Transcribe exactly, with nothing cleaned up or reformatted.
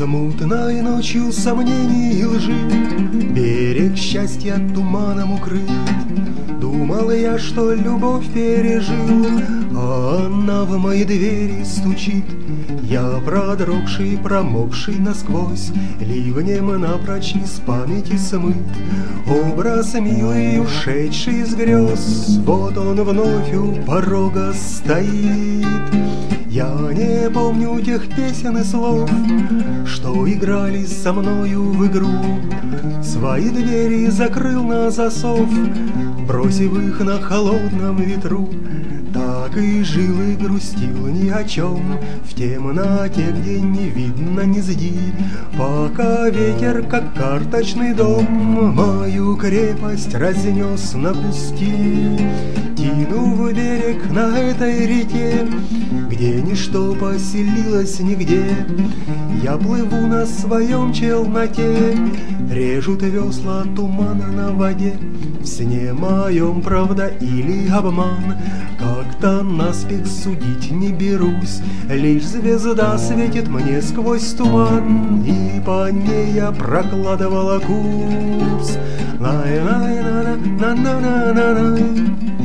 Смутной ночью сомнений и лжи берег счастья туманом укрыт. Думал я, что любовь пережил, а она в мои двери стучит. Я продрогший, промокший насквозь, ливнем напрочь из памяти смыт. Образ милый, ушедший из грез, вот он вновь у порога стоит. Я не помню тех песен и слов, что играли со мною в игру. Свои двери закрыл на засов, бросив их на холодном ветру. Так и жил и грустил ни о чем в темноте, где не видно низги, пока ветер, как карточный дом, мою крепость разнес на куски. Тяну в берег на этой реке, где ничто поселилось нигде, я плыву на своем челноке, режут весла тумана на воде. В сне моем правда или обман, как-то наспех судить не берусь. Лишь звезда светит мне сквозь туман, и по ней я прокладывала курс. Лай-лай-на-на-на-на-на-на.